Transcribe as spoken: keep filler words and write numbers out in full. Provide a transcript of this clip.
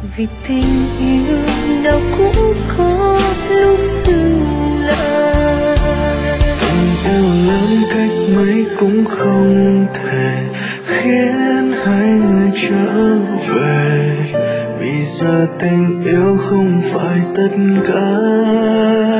vì tình yêu đâu cũng có lúc dừng lại. Tình yêu lớn cách mấy cũng không thể khiến hai người trở về, vì giờ tình yêu không phải tất cả.